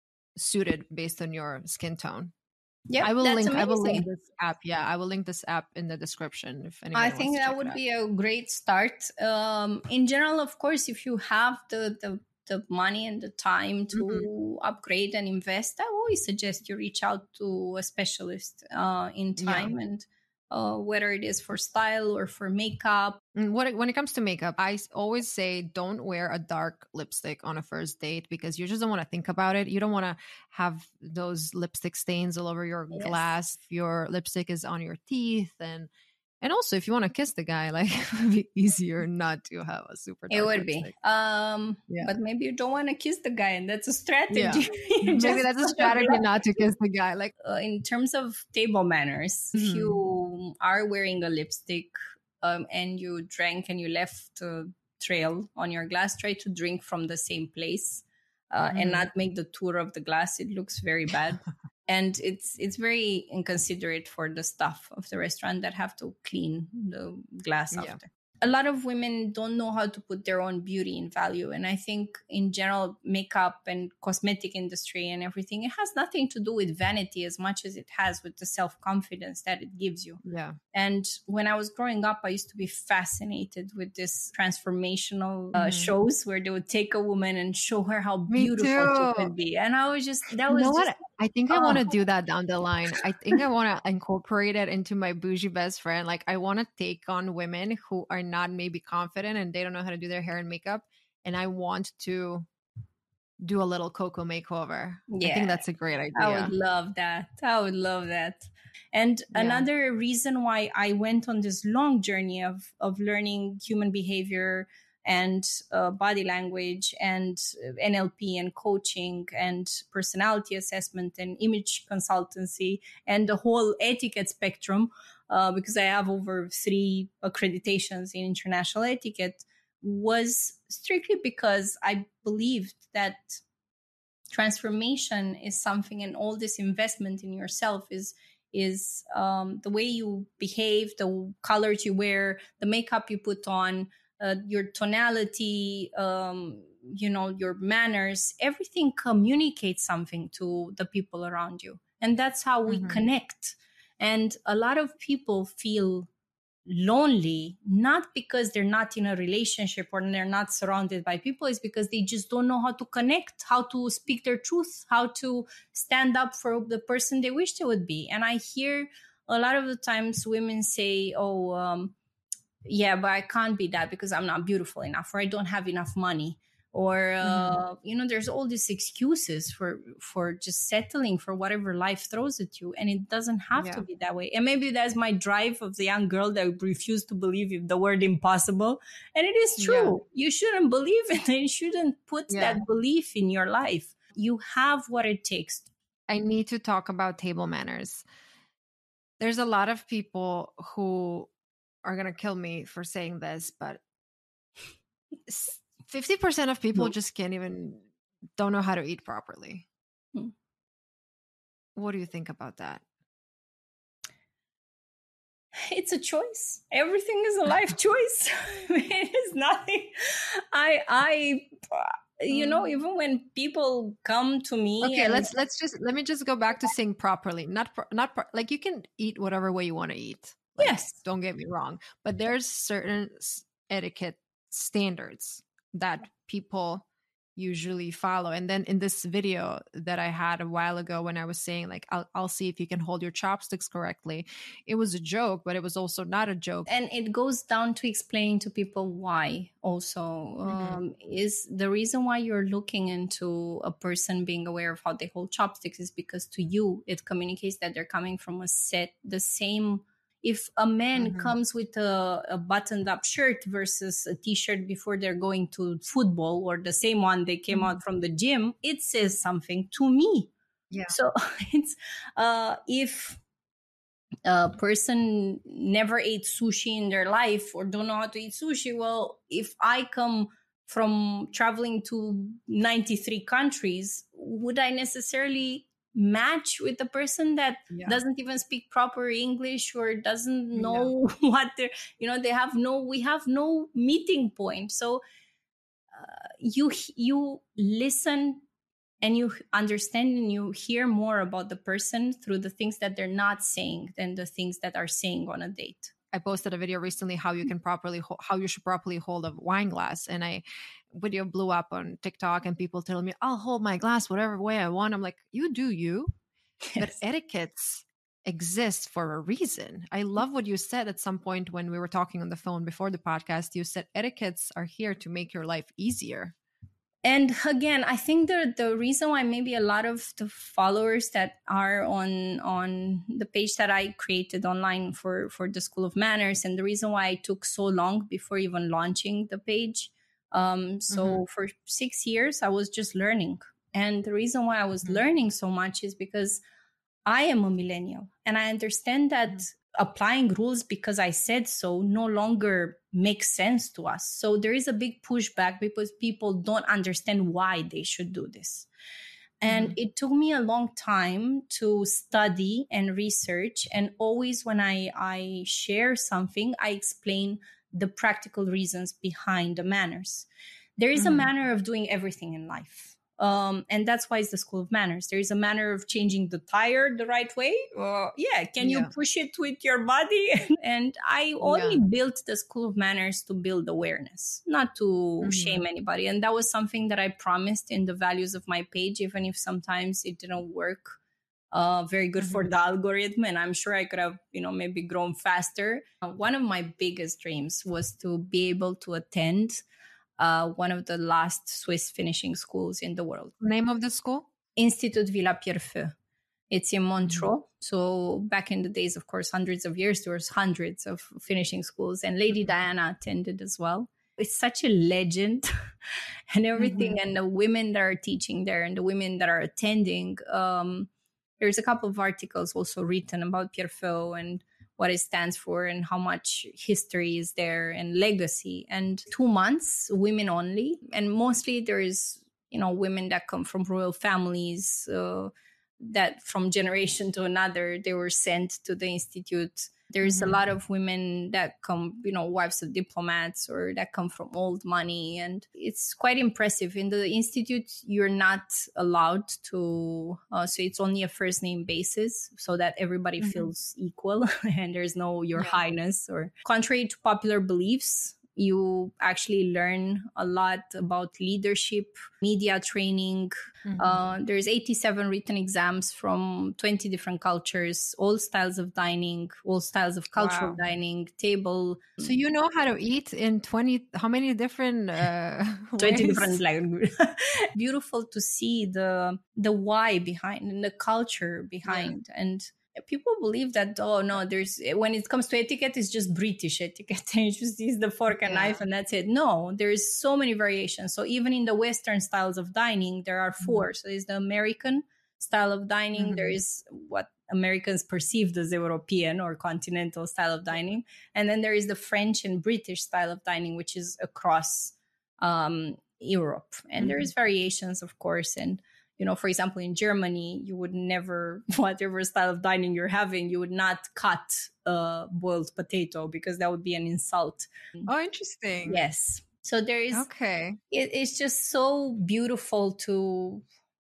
B: suited based on your skin tone.
C: Yeah,
B: I will
C: that's
B: link. I will link
C: amazing.
B: this app. Yeah, I will link this app in the description if anyone
C: I
B: wants
C: think
B: to
C: that
B: check it
C: would
B: out.
C: be a great start. Um, in general, of course, if you have the, the the money and the time to
B: Mhm.
C: upgrade and invest, I always suggest you reach out to a specialist uh, in
B: Yeah.
C: time, and uh, whether it is for style or for makeup.
B: Mm, What when it comes to makeup, I s- always say don't wear a dark lipstick on a first date because you just don't want to think about it. You don't want to have those lipstick stains all over your
C: Yes.
B: glass. If your lipstick is on your teeth, and and also if you want to kiss the guy, like it would be easier not to have a super dark
C: It would
B: lipstick.
C: be. Um,
B: Yeah.
C: but maybe you don't want to kiss the guy, and that's a strategy.
B: Yeah.
C: You
B: Maybe
C: just
B: that's a
C: put
B: strategy
C: glove.
B: not to kiss the guy. Like,
C: Uh, in terms of table manners, if
B: Mhm.
C: you are wearing a lipstick um, and you drank and you left a trail on your glass, try to drink from the same place uh, and
B: Mhm.
C: not make the tour of the glass. It looks very bad. and it's it's very inconsiderate for the staff of the restaurant that have to clean the glass
B: Yeah.
C: after. A lot of women don't know how to put their own beauty in value. And I think in general, makeup and cosmetic industry and everything, it has nothing to do with vanity as much as it has with the self-confidence that it gives you.
B: Yeah.
C: And when I was growing up, I used to be fascinated with this transformational uh,
B: Mhm.
C: shows where they would take a woman and show her how
B: Me
C: beautiful she
B: too.
C: could be. And I was just, that
B: You
C: was
B: know
C: just,
B: what? I think I
C: oh.
B: want to do that down the line. I think I want to incorporate it into my bougie best friend. Like, I want to take on women who are not maybe confident and they don't know how to do their hair and makeup. And I want to do a little Coco makeover.
C: Yeah.
B: I think that's a great idea.
C: I would love that. I would love that. And
B: Yeah.
C: another reason why I went on this long journey of, of learning human behavior and uh, body language and N L P and coaching and personality assessment and image consultancy and the whole etiquette spectrum, uh, because I have over three accreditations in international etiquette, was strictly because I believed that transformation is something, and all this investment in yourself is is um, the way you behave, the colors you wear, the makeup you put on, uh, your tonality, um, you know, your manners, everything communicates something to the people around you. And that's how we
B: Mhm.
C: connect. And a lot of people feel lonely, not because they're not in a relationship or they're not surrounded by people, is because they just don't know how to connect, how to speak their truth, how to stand up for the person they wish they would be. And I hear a lot of the times women say, oh, um, yeah, but I can't be that because I'm not beautiful enough, or I don't have enough money, or uh,
B: Mhm.
C: you know, there's all these excuses for for just settling for whatever life throws at you, and it doesn't have
B: Yeah.
C: to be that way. And maybe that's my drive of the young girl that refused to believe in the word impossible, and it is true.
B: Yeah.
C: You shouldn't believe it, and you shouldn't put
B: Yeah.
C: that belief in your life. You have what it takes.
B: I need to talk about table manners. There's a lot of people who are going to kill me for saying this, but s- fifty percent of people
C: No.
B: just can't even, don't know how to eat properly.
C: Hmm.
B: What do you think about that?
C: It's a choice. Everything is a life choice. It is nothing. I, I, you know,
B: Mm.
C: even when people come to me,
B: Okay,
C: and
B: let's let's just let me just go back to saying properly. Not pro- not pro- like you can eat whatever way you want to eat. Like,
C: yes,
B: don't get me wrong, but there's certain s- etiquette standards that people usually follow. And then in this video that I had a while ago, when I was saying like I'll I'll see if you can hold your chopsticks correctly, it was a joke, but it was also not a joke.
C: and it goes down to explaining to people why. Also,
B: Mhm.
C: um, is the reason why you're looking into a person being aware of how they hold chopsticks is because to you it communicates that they're coming from a set the same. If a man
B: Mhm.
C: comes with a, a buttoned up shirt versus a t-shirt before they're going to football, or the same one they came
B: Mhm.
C: out from the gym, it says something to me.
B: Yeah.
C: So it's uh, if a person never ate sushi in their life or don't know how to eat sushi, well, if I come from traveling to ninety-three countries, would I necessarily match with the person that
B: Yeah.
C: doesn't even speak proper English or doesn't
B: Yeah.
C: know what they're, you know, they have no, we have no meeting point. So uh, you you listen and you understand and you hear more about the person through the things that they're not saying than the things that are saying on a date.
B: I posted a video recently how you can properly ho- how you should properly hold a wine glass, and I video blew up on TikTok, and people telling me I'll hold my glass whatever way I want. I'm like, you do you, but
C: Yes.
B: etiquettes exist for a reason. I love what you said at some point when we were talking on the phone before the podcast. You said etiquettes are here to make your life easier.
C: And again, I think the the reason why maybe a lot of the followers that are on on the page that I created online for for the School of Manners, and the reason why it took so long before even launching the page. Um, so
B: Mhm.
C: for six years, I was just learning, and the reason why I was
B: Mhm.
C: learning so much is because I am a millennial, and I understand that
B: Mhm.
C: applying rules because I said so no longer makes sense to us. So there is a big pushback because people don't understand why they should do this. And
B: Mhm.
C: it took me a long time to study and research. And always when I, I share something, I explain the practical reasons behind the manners. There is a
B: Mhm.
C: manner of doing everything in life. Um, and that's why it's the School of Manners. There is a manner of changing the tire the right way. Uh, yeah, can you
B: Yeah.
C: push it with your body? And I only
B: Yeah.
C: built the School of Manners to build awareness, not to
B: Mhm.
C: shame anybody. And that was something that I promised in the values of my page, even if sometimes it didn't work uh, very good for
B: Mhm.
C: the algorithm. And I'm sure I could have, you know, maybe grown faster. Uh, one of my biggest dreams was to be able to attend uh, one of the last Swiss finishing schools in the world.
B: Name of the school?
C: Institut Villa Pierrefeu. It's in
B: Mhm.
C: Montreux. So back in the days, of course, hundreds of years, there was hundreds of finishing schools, and Lady
B: Mhm.
C: Diana attended as well. It's such a legend and everything.
B: Mhm.
C: And the women that are teaching there and the women that are attending, um, there's a couple of articles also written about Pierrefeu and what it stands for and how much history is there and legacy. And two months, women only. And mostly there is, you know, women that come from royal families, uh, that from generation to another, they were sent to the institute. There's
B: Mhm.
C: a lot of women that come, you know, wives of diplomats or that come from old money. And it's quite impressive. In the institute, you're not allowed to, uh, so it's only a first name basis so that everybody
B: Mhm.
C: feels equal and there's no your
B: Yeah.
C: highness. Or contrary to popular beliefs, you actually learn a lot about leadership, media training.
B: Mhm.
C: Uh, there's eighty-seven written exams from twenty different cultures, all styles of dining, all styles of cultural
B: Wow.
C: dining, table,
B: So you know how to eat in twenty, how many different uh,
C: twenty
B: ways?
C: different languages. Beautiful to see the the why behind and the culture behind. Yeah. And people believe that, oh no, there's, when it comes to etiquette, it's just British etiquette. You just use the fork and
B: Yeah.
C: knife and that's it. No, there's so many variations. So even in the Western styles of dining, there are four. Mm-hmm. So there's the American style of dining. Mm-hmm. There is what Americans perceived as European or continental style of dining. And then there is the French and British style of dining, which is across um, Europe. And mm-hmm. there's variations, of course. And you know, for example, in Germany, you would never, whatever style of dining you're having, you would not cut a boiled potato because that would be an insult.
B: Oh, interesting.
C: Yes. So there is,
B: okay.
C: It, it's just so beautiful to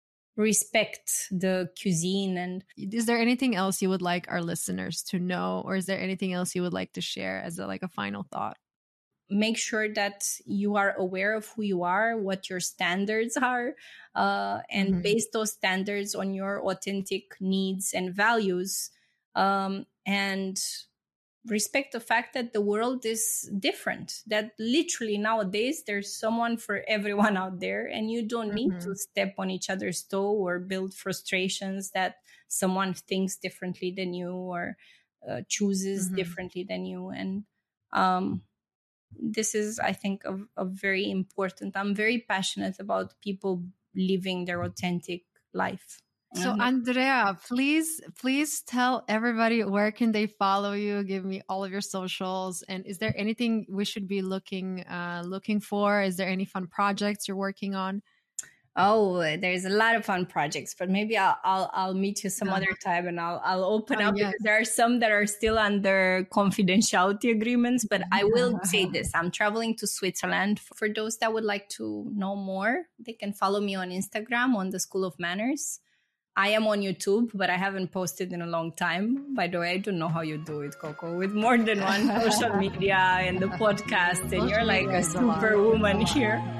C: respect the cuisine. And
B: is there anything else you would like our listeners to know, or is there anything else you would like to share as a, like a final thought?
C: Make sure that you are aware of who you are, what your standards are, uh, and mm-hmm. base those standards on your authentic needs and values, um, and respect the fact that the world is different, that literally nowadays there's someone for everyone out there, and you don't need mm-hmm. to step on each other's toe or build frustrations that someone thinks differently than you or uh, chooses mm-hmm. differently than you. And um this is, I think, a, a very important. I'm very passionate about people living their authentic life.
B: So Andrea, please, please tell everybody where can they follow you. Give me all of your socials. And is there anything we should be looking uh, looking for? Is there any fun projects you're working on?
C: Oh, there's a lot of fun projects, but maybe I'll I'll, I'll meet you some uh-huh. other time and I'll I'll open oh, up yes. because there are some that are still under confidentiality agreements. But I will say this: I'm traveling to Switzerland. For those that would like to know more, they can follow me on Instagram on the School of Manners. I am on YouTube, but I haven't posted in a long time. By the way, I don't know how you do it, Coco, with more than one social media and the podcast, and social you're like a superwoman here.